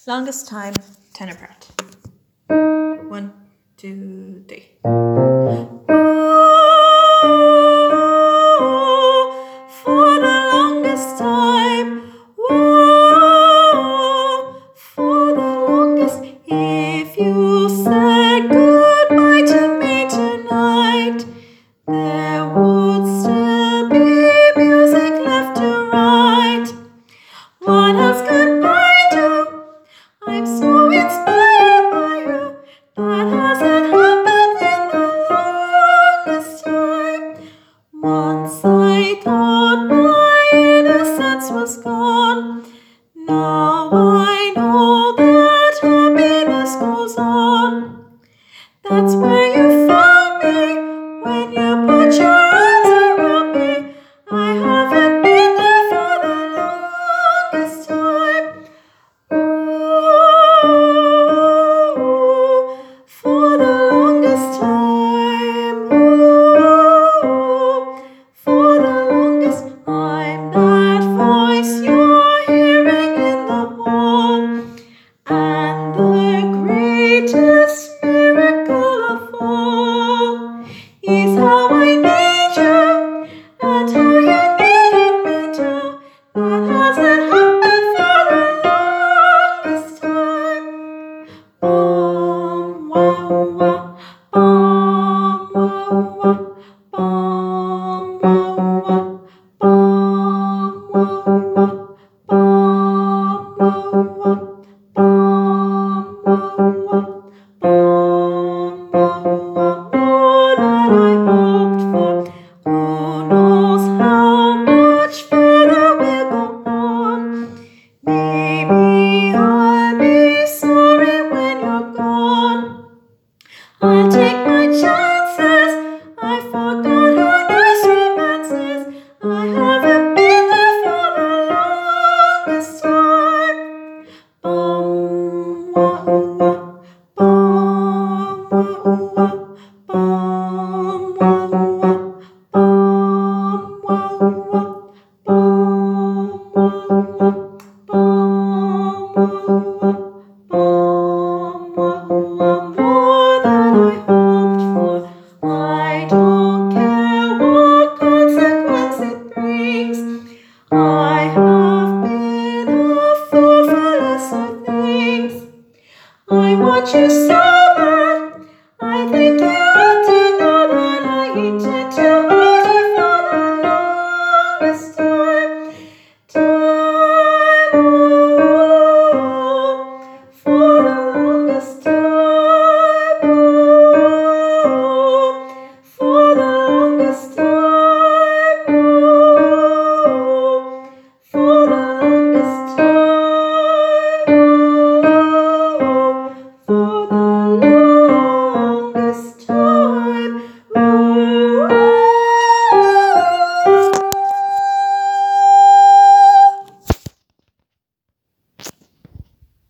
Longest time, tenor part. 1, 2, 3. For the longest time, for the longest, if you said goodbye to me tonight, there would still be music left to write. What else goodbye do? I'm so inspired by you. That hasn't happened in the longest time. Once I thought my innocence was gone. Now I know that happiness goes on. That's where you found me when you put your arms around me. I haven't been there for the longest time. For the longest time, for the longest, I'm that voice you're hearing in the hall, and the greatest miracle of all is how I need you, and how you needed me too. That hasn't happened for the longest time. Bum, wah, wah, bum, wah, wah, bum, wah, wah, bum, wah, wah, bum, wah, wah, bum, wah, wah, bum, wah, wah. More than I hoped for. Who knows how much further we'll go on? Maybe I'll be sorry when you're gone. I'll take my chances. I forgot how nice romance is. I haven't been there for the longest time. Bum, wah, wah, bum, wah, wah, bum, wah, wah, bum, wah, wah, bum, wah, wah, bum, wah, wah, bum, wah, wah. More than I hoped for. I don't care what consequence it brings. I have been a fool for lesser things. I want you so